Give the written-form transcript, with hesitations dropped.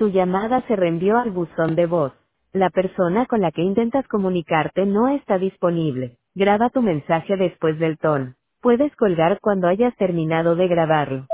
Tu llamada se reenvió al buzón de voz. La persona con la que intentas comunicarte no está disponible. Graba tu mensaje después del tono. Puedes colgar cuando hayas terminado de grabarlo.